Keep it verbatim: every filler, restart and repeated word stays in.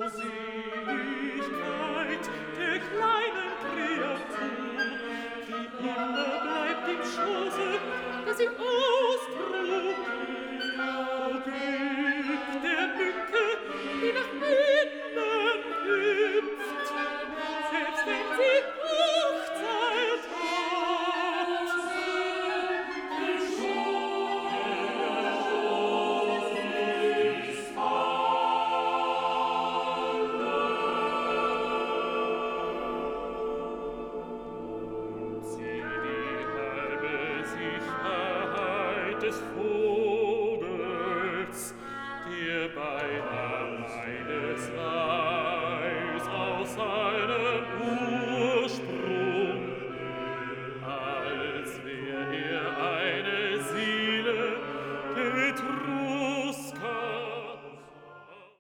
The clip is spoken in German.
Seligkeit der kleinen Kreatur, die immer bleibt im Schoße, dass sie Ausdruck Glück der Mücke, die nach innen hüpft, selbst wenn sie Hochzeit hat. Der Schoß ist alle. Sie die halbe Sicherheit des Vogels, der beinahe eines Reis aus